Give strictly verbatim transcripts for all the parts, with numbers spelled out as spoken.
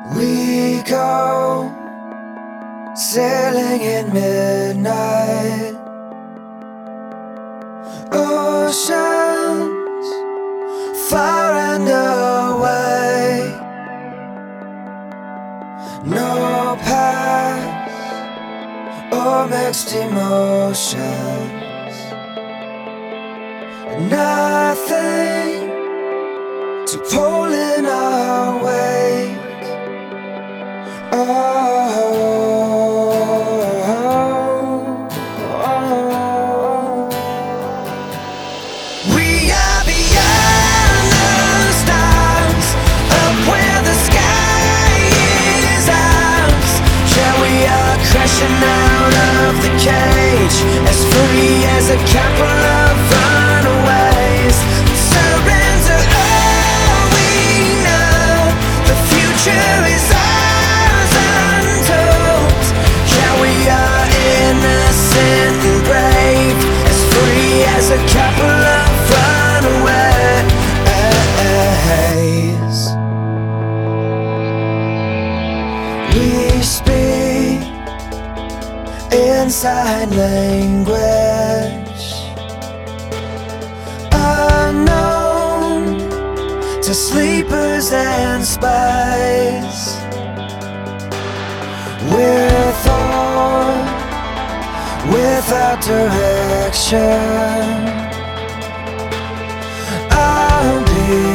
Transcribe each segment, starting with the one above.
We go sailing in midnight oceans, far and away. No past or mixed emotions, nothing to pull in our wake. Oh, oh, oh. We are beyond the stars, up where the sky is ours. Yeah, we are crashing out of the cage, as free as a couple of runaways. Surrender all we know, the future is ours. As a couple of runaways, we speak in sign language, unknown to sleepers and spies. We're thought without direction. I'll be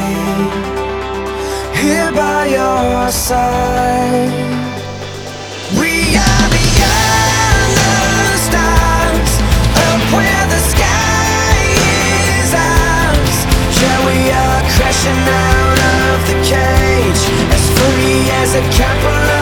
here by your side. We are beyond the stars, up where the sky is ours. Yeah, we are crashing out of the cage, as free as a couple of